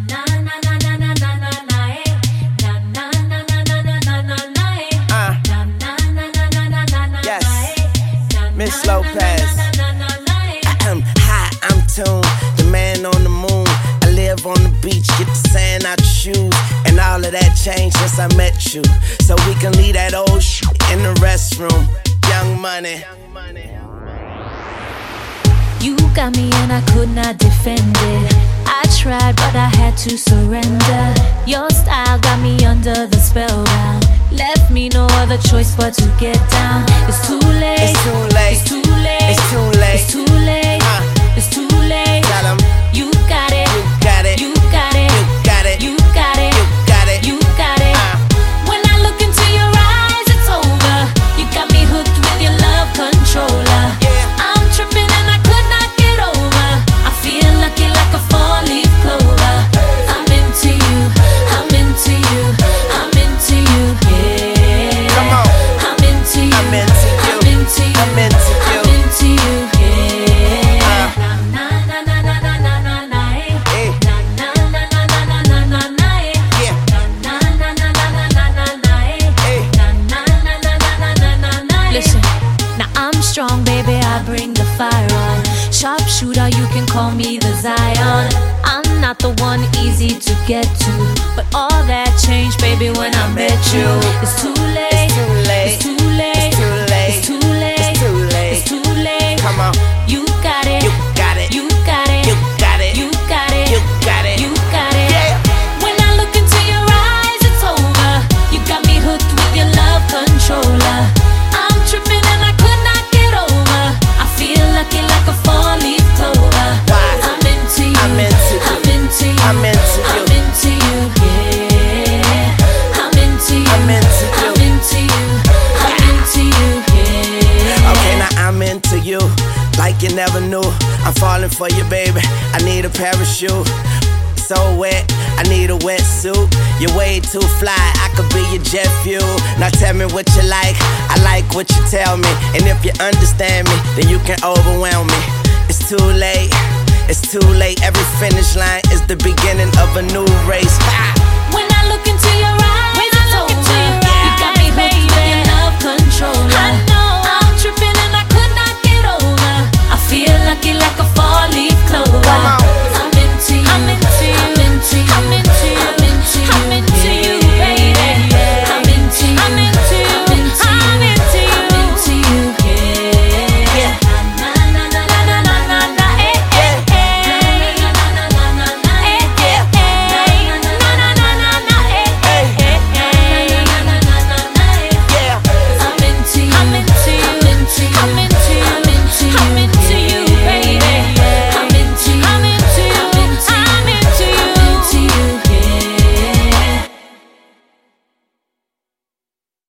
Miss Lopez. Hi, I'm Tune, the man on the moon. I live on the beach, get the sand out your shoes. And all of that changed since I met you. So we can leave that old shit in the restroom. Young Money. You got me and I could not defend it. I tried but I had to surrender. Your style got me under the spellbound. Left me no other choice but to get down. It's too late. It's too late. It's too late. It's too late. It's too late. It's too late. Tell 'em. You got it. You got it. You got it. You got it. You got it. You got it. You got it. When I look into your eyes, it's over. You got me hooked with your love controller. I'm tripping and I could not get over. I feel lucky like a four-leaf clover. I'm into you. I'm into you. I'm into you. Yeah. Come on. I'm into you. I'm into you. I'm into you. I'm into you. I'm into you. Yeah. Na na na na na na na na. Hey. Na na na na na na na na na. Yeah. Na na na na na na na na. Hey. Na na na na na na na na. Listen, now I'm strong, baby. I bring the fire on. Sharpshooter, you can call me the Zion. I'm not the one easy to get to, but all that changed, baby, when I met you. It's too late. It's too late. It's too late. It's too late. It's too late. It's too late. It's too late. Come on. You got it. You got it. You got it. You got it. You got it. You got it. You got it. Yeah. When I look into your eyes, it's over. You got me hooked with your love controller. I'm tripping and I could not get over. I feel lucky like a four-leaf clover. Why? I'm into you. I'm into you. I'm into you. I'm into you. I'm into you. Yeah. I'm into you. I'm into you. I'm into you. I'm into you. Yeah. Okay, now I'm into you, like you never knew. I'm falling for you, baby. I need a parachute. So wet, I need a wetsuit. You're way too fly, I could be your jet fuel. Now tell me what you like, I like what you tell me. And if you understand me, then you can overwhelm me. It's too late, it's too late. Every finish line is the beginning of a new race. When I look into your eyes, it's over. You got me hooked with your love controller. I know I'm tripping and I could not get over. I feel lucky like a four-leaf clover. Come on.